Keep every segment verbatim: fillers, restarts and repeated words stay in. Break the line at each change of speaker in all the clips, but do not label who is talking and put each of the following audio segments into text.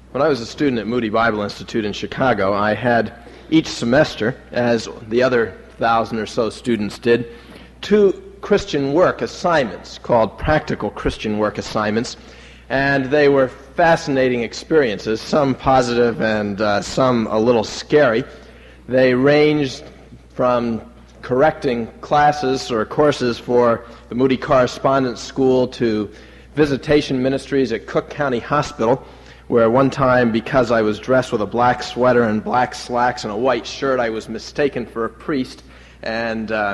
When I was a student at Moody Bible Institute in Chicago, I had each semester, as the other thousand or so students did, two Christian work assignments called practical Christian work assignments, and they were fascinating experiences, some positive and uh, some a little scary. They ranged from correcting classes or courses for the Moody Correspondence School to visitation ministries at Cook County Hospital, where one time, because I was dressed with a black sweater and black slacks and a white shirt, I was mistaken for a priest, and, uh,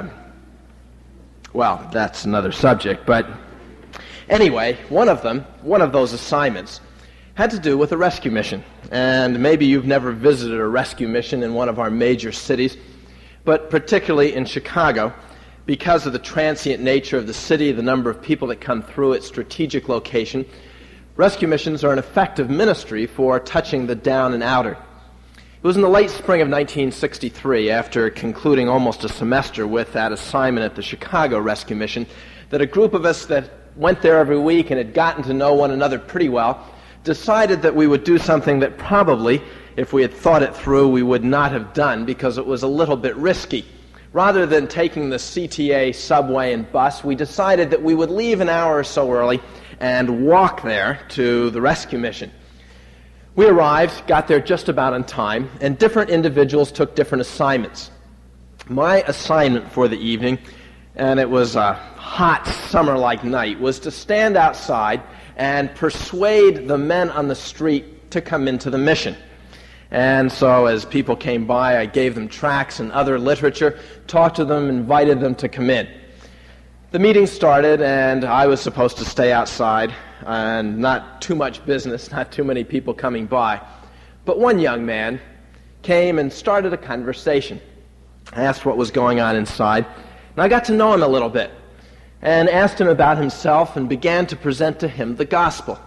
well, that's another subject. But anyway, one of them, one of those assignments, had to do with a rescue mission. And maybe you've never visited a rescue mission in one of our major cities, but particularly in Chicago, because of the transient nature of the city, the number of people that come through its strategic location, rescue missions are an effective ministry for touching the down and outer. It was in the late spring of nineteen sixty-three, after concluding almost a semester with that assignment at the Chicago Rescue Mission, that a group of us that went there every week and had gotten to know one another pretty well decided that we would do something that probably, if we had thought it through, we would not have done because it was a little bit risky. Rather than taking the C T A subway and bus, we decided that we would leave an hour or so early and walk there to the rescue mission. We arrived, got there just about on time, and different individuals took different assignments. My assignment for the evening, and it was a hot summer-like night, was to stand outside and persuade the men on the street to come into the mission. And so as people came by, I gave them tracts and other literature, talked to them, invited them to come in. The meeting started, and I was supposed to stay outside, and not too much business, not too many people coming by. But one young man came and started a conversation. I asked what was going on inside, and I got to know him a little bit, and asked him about himself and began to present to him the gospel.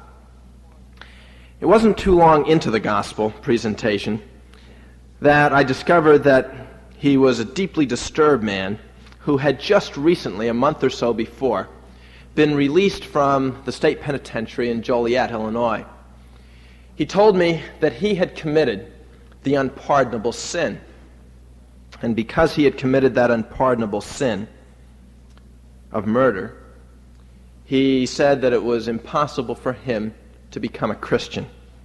It wasn't too long into the gospel presentation that I discovered that he was a deeply disturbed man who had just recently, a month or so before, been released from the state penitentiary in Joliet, Illinois. He told me that he had committed the unpardonable sin. And because he had committed that unpardonable sin of murder, he said that it was impossible for him to become a Christian.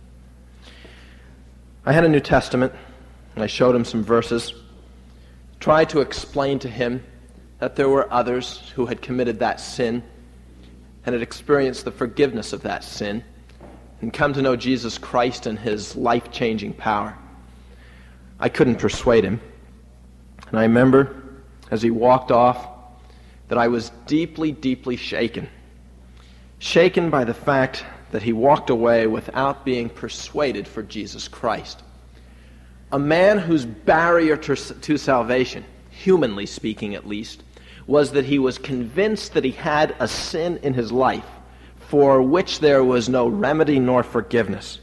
I had a New Testament, and I showed him some verses, tried to explain to him that there were others who had committed that sin and had experienced the forgiveness of that sin and come to know Jesus Christ and his life-changing power. I couldn't persuade him. And I remember, as he walked off, that I was deeply, deeply shaken. Shaken by the fact that he walked away without being persuaded for Jesus Christ. A man whose barrier to, to salvation, humanly speaking at least, was that he was convinced that he had a sin in his life for which there was no remedy nor forgiveness.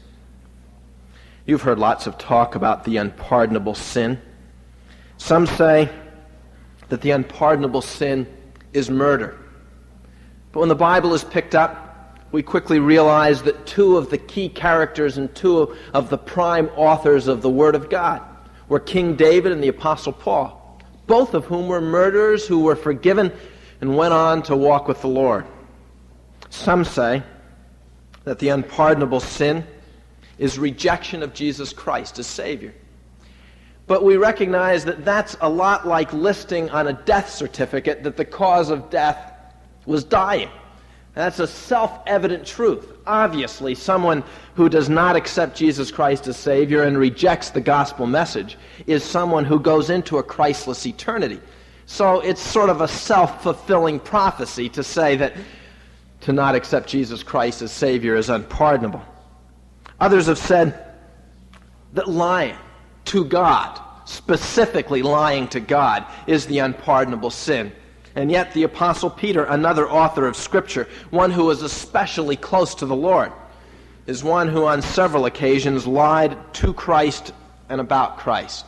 You've heard lots of talk about the unpardonable sin. Some say that the unpardonable sin is murder. But when the Bible is picked up, we quickly realize that two of the key characters and two of the prime authors of the Word of God were King David and the Apostle Paul, both of whom were murderers who were forgiven and went on to walk with the Lord. Some say that the unpardonable sin is rejection of Jesus Christ as Savior. But we recognize that that's a lot like listing on a death certificate that the cause of death was dying. That's a self-evident truth. Obviously, someone who does not accept Jesus Christ as Savior and rejects the gospel message is someone who goes into a Christless eternity. So it's sort of a self-fulfilling prophecy to say that to not accept Jesus Christ as Savior is unpardonable. Others have said that lying to God, specifically lying to God, is the unpardonable sin. And yet the Apostle Peter, another author of Scripture, one who was especially close to the Lord, is one who on several occasions lied to Christ and about Christ.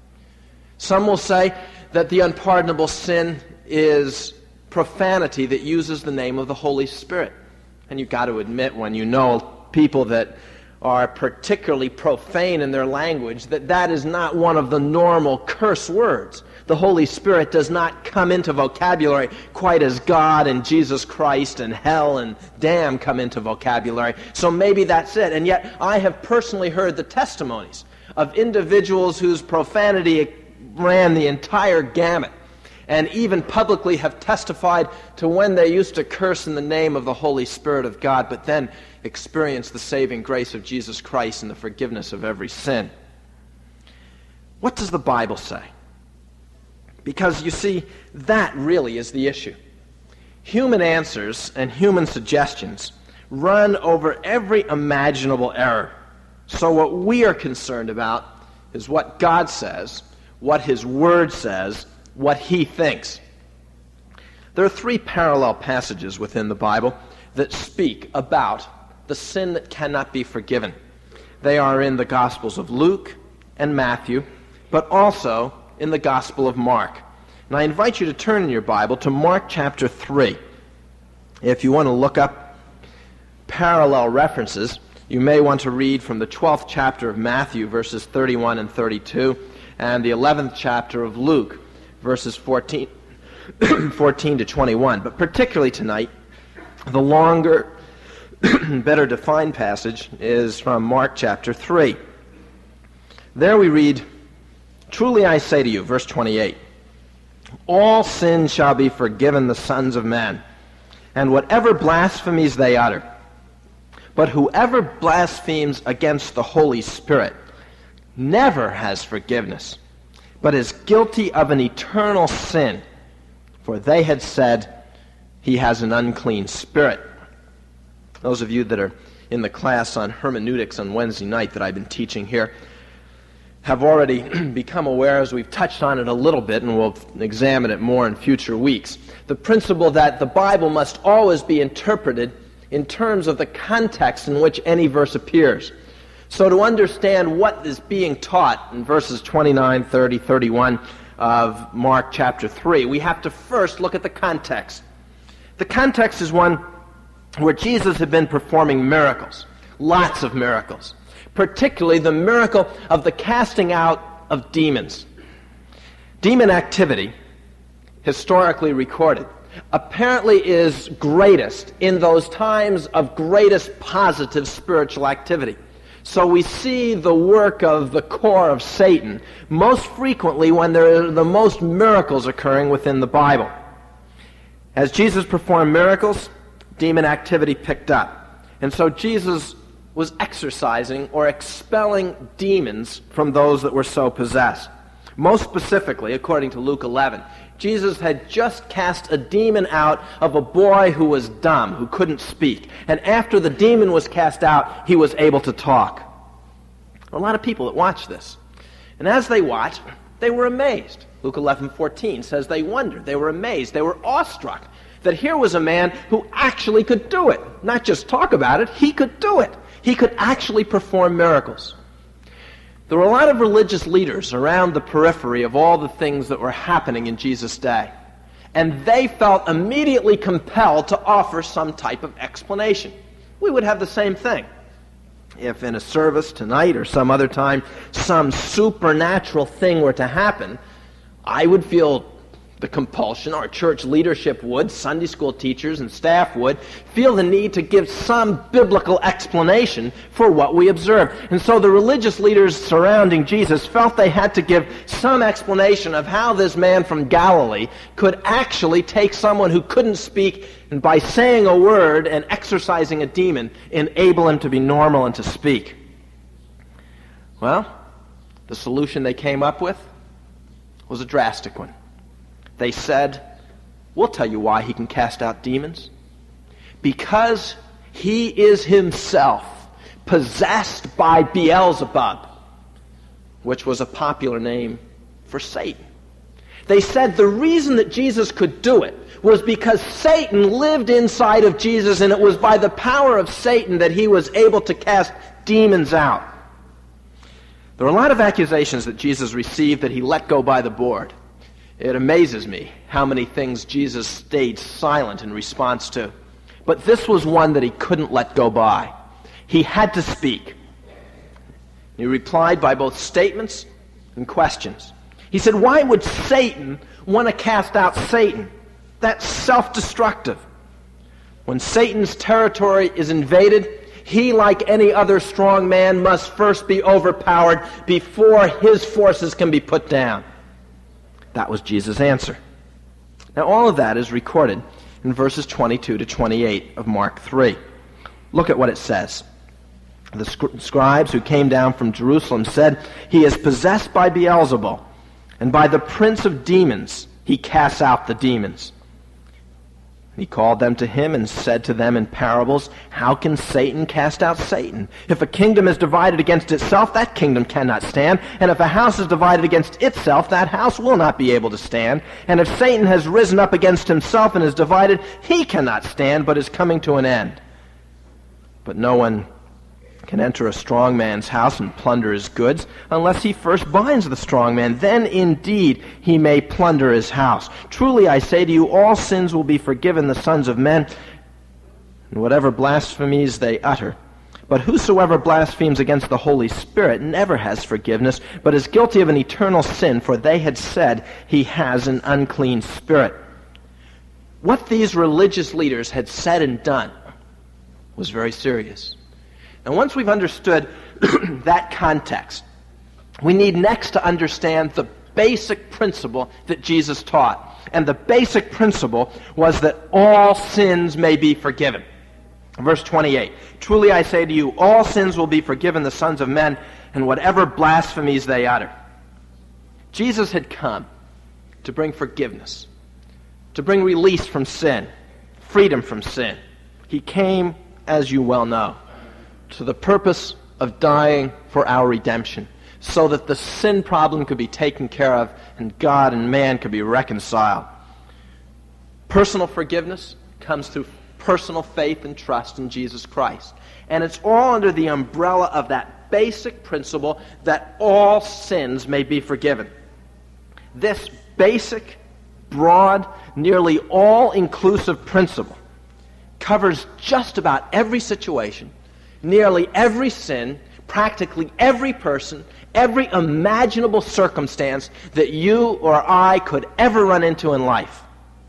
Some will say that the unpardonable sin is profanity that uses the name of the Holy Spirit. And you've got to admit, when you know people that are particularly profane in their language, that that is not one of the normal curse words. The Holy Spirit does not come into vocabulary quite as God and Jesus Christ and hell and damn come into vocabulary. So maybe that's it. And yet I have personally heard the testimonies of individuals whose profanity ran the entire gamut, and even publicly have testified to when they used to curse in the name of the Holy Spirit of God, but then experienced the saving grace of Jesus Christ and the forgiveness of every sin. What does the Bible say? Because, you see, that really is the issue. Human answers and human suggestions run over every imaginable error. So what we are concerned about is what God says, what His Word says, what He thinks. There are three parallel passages within the Bible that speak about the sin that cannot be forgiven. They are in the Gospels of Luke and Matthew, but also in the Gospel of Mark. And I invite you to turn in your Bible to Mark chapter three. If you want to look up parallel references, you may want to read from the twelfth chapter of Matthew, verses thirty-one and thirty-two, and the eleventh chapter of Luke, verses fourteen, fourteen to twenty-one. But particularly tonight, the longer, better defined passage is from Mark chapter three. There we read, "Truly I say to you," verse twenty-eight, "all sin shall be forgiven the sons of men, and whatever blasphemies they utter. But whoever blasphemes against the Holy Spirit never has forgiveness, but is guilty of an eternal sin, for they had said, he has an unclean spirit." Those of you that are in the class on hermeneutics on Wednesday night that I've been teaching here have already become aware, as we've touched on it a little bit, and we'll examine it more in future weeks, the principle that the Bible must always be interpreted in terms of the context in which any verse appears. So to understand what is being taught in verses twenty-nine, thirty, thirty-one of Mark chapter three, we have to first look at the context. The context is one where Jesus had been performing miracles, lots of miracles, particularly the miracle of the casting out of demons. Demon activity, historically recorded, apparently is greatest in those times of greatest positive spiritual activity. So we see the work of the core of Satan most frequently when there are the most miracles occurring within the Bible. As Jesus performed miracles, demon activity picked up. And so Jesus was exorcising or expelling demons from those that were so possessed. Most specifically, according to Luke eleven, Jesus had just cast a demon out of a boy who was dumb, who couldn't speak. And after the demon was cast out, he was able to talk. A lot of people that watched this. And as they watched, they were amazed. Luke eleven fourteen says they wondered, they were amazed, they were awestruck that here was a man who actually could do it. Not just talk about it, he could do it. He could actually perform miracles. There were a lot of religious leaders around the periphery of all the things that were happening in Jesus' day. And they felt immediately compelled to offer some type of explanation. We would have the same thing. If in a service tonight or some other time some supernatural thing were to happen, I would feel the compulsion, our church leadership would, Sunday school teachers and staff would, feel the need to give some biblical explanation for what we observe. And so the religious leaders surrounding Jesus felt they had to give some explanation of how this man from Galilee could actually take someone who couldn't speak and by saying a word and exorcising a demon, enable him to be normal and to speak. Well, the solution they came up with was a drastic one. They said, we'll tell you why he can cast out demons. Because he is himself possessed by Beelzebub, which was a popular name for Satan. They said the reason that Jesus could do it was because Satan lived inside of Jesus, and it was by the power of Satan that he was able to cast demons out. There were a lot of accusations that Jesus received that he let go by the board. It amazes me how many things Jesus stayed silent in response to. But this was one that he couldn't let go by. He had to speak. He replied by both statements and questions. He said, why would Satan want to cast out Satan? That's self-destructive. When Satan's territory is invaded, he, like any other strong man, must first be overpowered before his forces can be put down. That was Jesus' answer. Now, all of that is recorded in verses twenty-two to twenty-eight of Mark three. Look at what it says. The scribes who came down from Jerusalem said, he is possessed by Beelzebul, and by the prince of demons he casts out the demons. He called them to him and said to them in parables, how can Satan cast out Satan? If a kingdom is divided against itself, that kingdom cannot stand. And if a house is divided against itself, that house will not be able to stand. And if Satan has risen up against himself and is divided, he cannot stand, but is coming to an end. But no one can enter a strong man's house and plunder his goods unless he first binds the strong man. Then indeed he may plunder his house. Truly I say to you, all sins will be forgiven the sons of men, and whatever blasphemies they utter. But whosoever blasphemes against the Holy Spirit never has forgiveness, but is guilty of an eternal sin, for they had said he has an unclean spirit. What these religious leaders had said and done was very serious. And once we've understood that context, we need next to understand the basic principle that Jesus taught. And the basic principle was that all sins may be forgiven. Verse twenty-eight, truly I say to you, all sins will be forgiven the sons of men, and whatever blasphemies they utter. Jesus had come to bring forgiveness, to bring release from sin, freedom from sin. He came, as you well know, to the purpose of dying for our redemption, so that the sin problem could be taken care of and God and man could be reconciled. Personal forgiveness comes through personal faith and trust in Jesus Christ. And it's all under the umbrella of that basic principle that all sins may be forgiven. This basic, broad, nearly all-inclusive principle covers just about every situation, nearly every sin, practically every person, every imaginable circumstance that you or I could ever run into in life.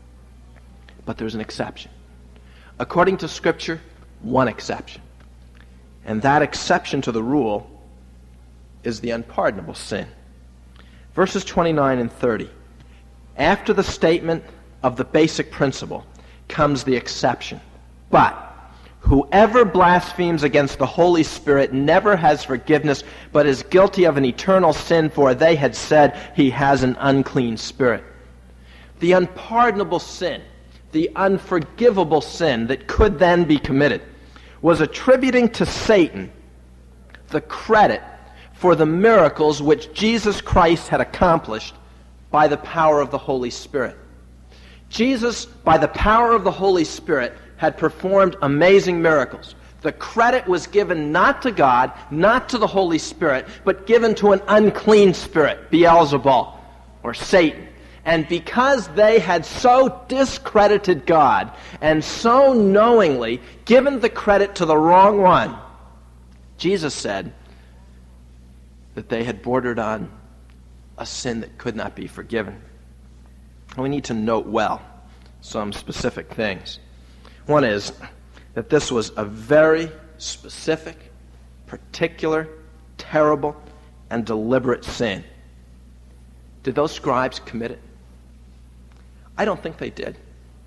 But there's an exception. According to Scripture, one exception. And that exception to the rule is the unpardonable sin. Verses twenty-nine and thirty. After the statement of the basic principle comes the exception. But whoever blasphemes against the Holy Spirit never has forgiveness, but is guilty of an eternal sin, for they had said he has an unclean spirit. The unpardonable sin, the unforgivable sin that could then be committed, was attributing to Satan the credit for the miracles which Jesus Christ had accomplished by the power of the Holy Spirit. Jesus, by the power of the Holy Spirit, had performed amazing miracles. The credit was given not to God, not to the Holy Spirit, but given to an unclean spirit, Beelzebul, or Satan. And because they had so discredited God and so knowingly given the credit to the wrong one, Jesus said that they had bordered on a sin that could not be forgiven. And we need to note well some specific things. One is that this was a very specific, particular, terrible, and deliberate sin. Did those scribes commit it? I don't think they did.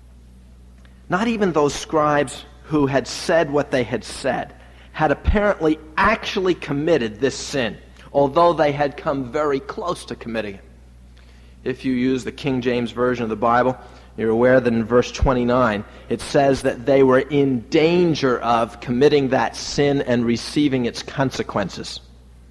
Not even those scribes who had said what they had said had apparently actually committed this sin, although they had come very close to committing it. If you use the King James Version of the Bible, you're aware that in verse twenty-nine, it says that they were in danger of committing that sin and receiving its consequences.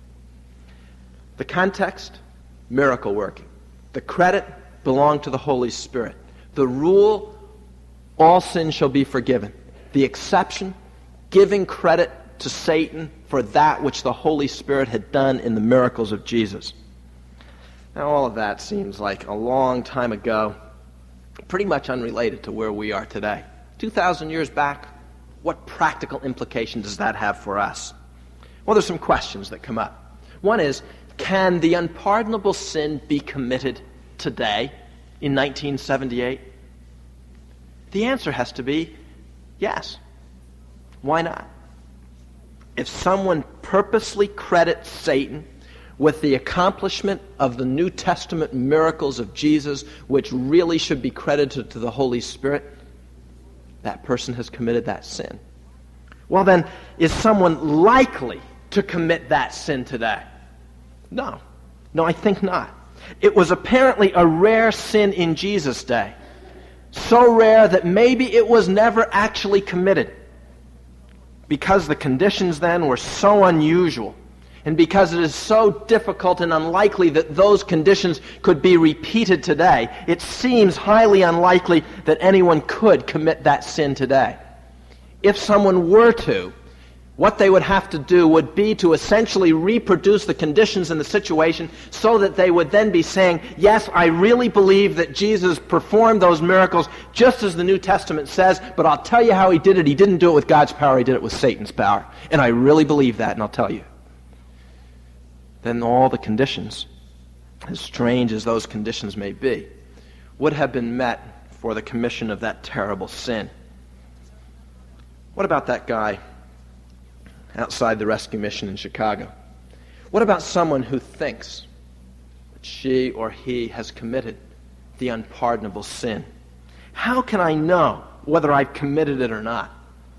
The context, miracle working. The credit belonged to the Holy Spirit. The rule, all sin shall be forgiven. The exception, giving credit to Satan for that which the Holy Spirit had done in the miracles of Jesus. Now, all of that seems like a long time ago, pretty much unrelated to where we are today. two thousand years back, what practical implication does that have for us? Well, there's some questions that come up. One is, can the unpardonable sin be committed today in nineteen seventy-eight? The answer has to be yes. Why not? If someone purposely credits Satan with the accomplishment of the New Testament miracles of Jesus, which really should be credited to the Holy Spirit, that person has committed that sin. Well then, is someone likely to commit that sin today? No. No, I think not. It was apparently a rare sin in Jesus' day. So rare that maybe it was never actually committed. Because the conditions then were so unusual, and because it is so difficult and unlikely that those conditions could be repeated today, it seems highly unlikely that anyone could commit that sin today. If someone were to, what they would have to do would be to essentially reproduce the conditions in the situation so that they would then be saying, yes, I really believe that Jesus performed those miracles just as the New Testament says, but I'll tell you how he did it. He didn't do it with God's power, he did it with Satan's power. And I really believe that, and I'll tell you. Then all the conditions, as strange as those conditions may be, would have been met for the commission of that terrible sin. What about that guy outside the rescue mission in Chicago? What about someone who thinks that she or he has committed the unpardonable sin? How can I know whether I've committed it or not?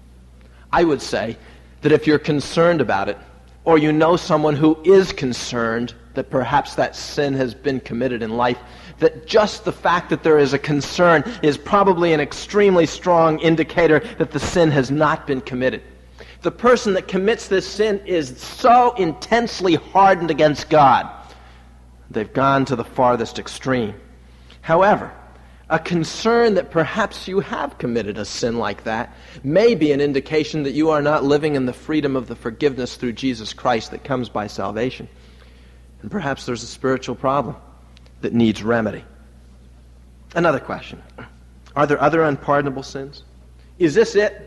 I would say that if you're concerned about it, or you know someone who is concerned that perhaps that sin has been committed in life, that just the fact that there is a concern is probably an extremely strong indicator that the sin has not been committed. The person that commits this sin is so intensely hardened against God, they've gone to the farthest extreme. However, a concern that perhaps you have committed a sin like that may be an indication that you are not living in the freedom of the forgiveness through Jesus Christ that comes by salvation. And perhaps there's a spiritual problem that needs remedy. Another question. Are there other unpardonable sins? Is this it?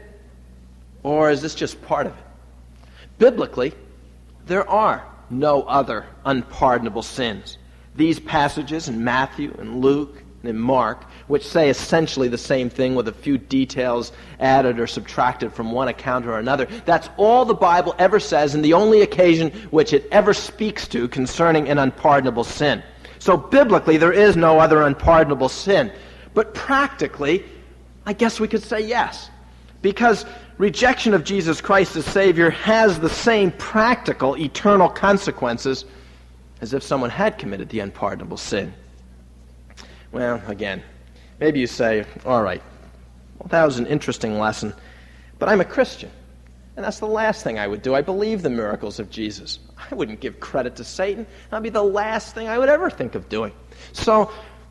Or is this just part of it? Biblically, there are no other unpardonable sins. These passages in Matthew and Luke and in Mark, which say essentially the same thing with a few details added or subtracted from one account or another, that's all the Bible ever says and the only occasion which it ever speaks to concerning an unpardonable sin. So biblically, there is no other unpardonable sin. But practically, I guess we could say yes. Because rejection of Jesus Christ as Savior has the same practical, eternal consequences as if someone had committed the unpardonable sin. Well, again, maybe you say, all right, well, that was an interesting lesson, but I'm a Christian, and that's the last thing I would do. I believe the miracles of Jesus. I wouldn't give credit to Satan. That would be the last thing I would ever think of doing. So,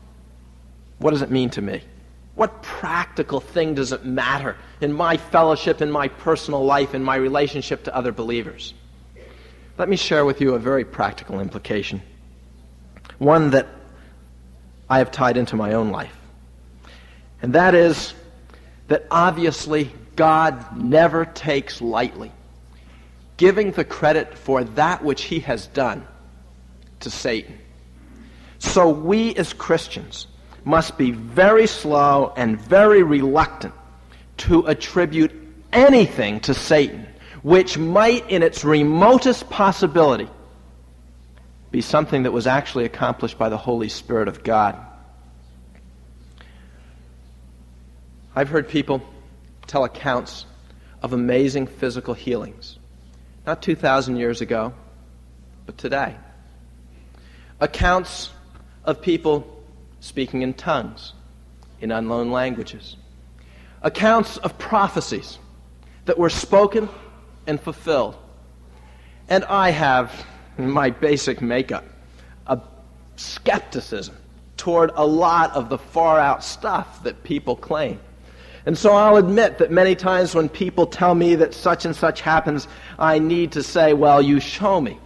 what does it mean to me? What practical thing does it matter in my fellowship, in my personal life, in my relationship to other believers? Let me share with you a very practical implication, one that I have tied into my own life. And that is that obviously God never takes lightly giving the credit for that which he has done to Satan. So we as Christians must be very slow and very reluctant to attribute anything to Satan which might, in its remotest possibility, be something that was actually accomplished by the Holy Spirit of God. I've heard people tell accounts of amazing physical healings, not two thousand years ago, but today. Accounts of people speaking in tongues, in unknown languages. Accounts of prophecies that were spoken and fulfilled. And I have, in my basic makeup, a skepticism toward a lot of the far-out stuff that people claim. And so I'll admit that many times when people tell me that such and such happens, I need to say, well, you show me.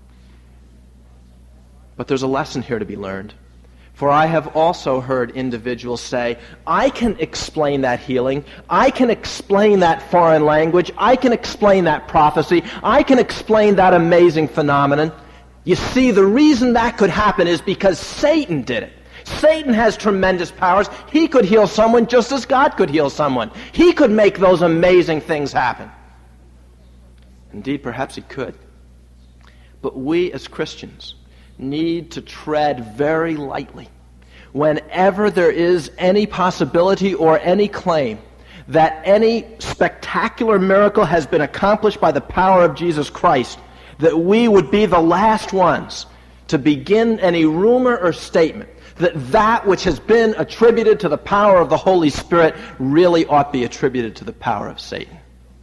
But there's a lesson here to be learned. For I have also heard individuals say, I can explain that healing, I can explain that foreign language, I can explain that prophecy, I can explain that amazing phenomenon, You see, the reason that could happen is because Satan did it. Satan has tremendous powers. He could heal someone just as God could heal someone. He could make those amazing things happen. Indeed, perhaps he could. But we as Christians need to tread very lightly whenever there is any possibility or any claim that any spectacular miracle has been accomplished by the power of Jesus Christ, that we would be the last ones to begin any rumor or statement that that which has been attributed to the power of the Holy Spirit really ought be attributed to the power of Satan.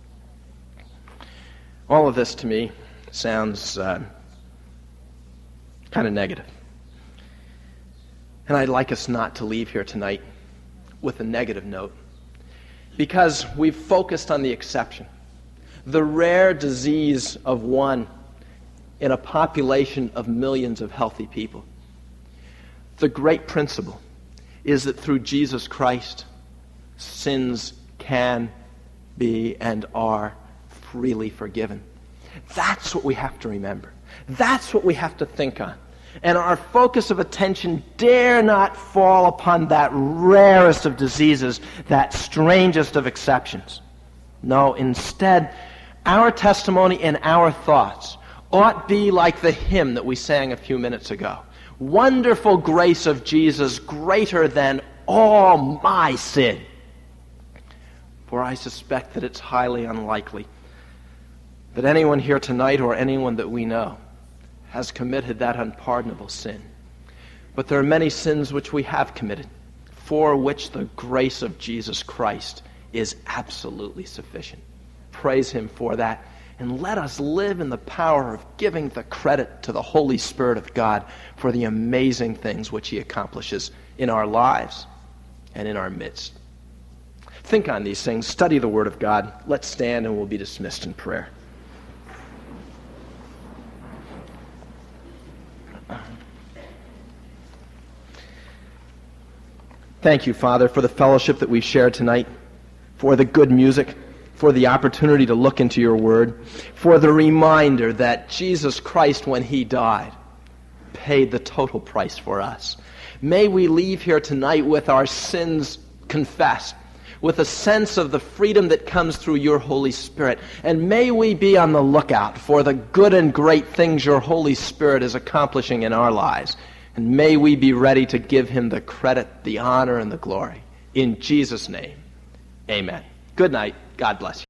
All of this to me sounds uh, kind of negative. And I'd like us not to leave here tonight with a negative note, because we've focused on the exception, the rare disease of one in a population of millions of healthy people. The great principle is that through Jesus Christ, sins can be and are freely forgiven. That's what we have to remember. That's what we have to think on. And our focus of attention dare not fall upon that rarest of diseases, that strangest of exceptions. No, instead, our testimony and our thoughts ought be like the hymn that we sang a few minutes ago. Wonderful grace of Jesus, greater than all my sin. For I suspect that it's highly unlikely that anyone here tonight or anyone that we know has committed that unpardonable sin. But there are many sins which we have committed, for which the grace of Jesus Christ is absolutely sufficient. Praise him for that. And let us live in the power of giving the credit to the Holy Spirit of God for the amazing things which he accomplishes in our lives and in our midst. Think on these things. Study the Word of God. Let's stand and we'll be dismissed in prayer. Thank you, Father, for the fellowship that we've shared tonight, for the good music, for the opportunity to look into your word, for the reminder that Jesus Christ, when he died, paid the total price for us. May we leave here tonight with our sins confessed, with a sense of the freedom that comes through your Holy Spirit. And may we be on the lookout for the good and great things your Holy Spirit is accomplishing in our lives. And may we be ready to give him the credit, the honor, and the glory. In Jesus' name, amen. Good night. God bless you.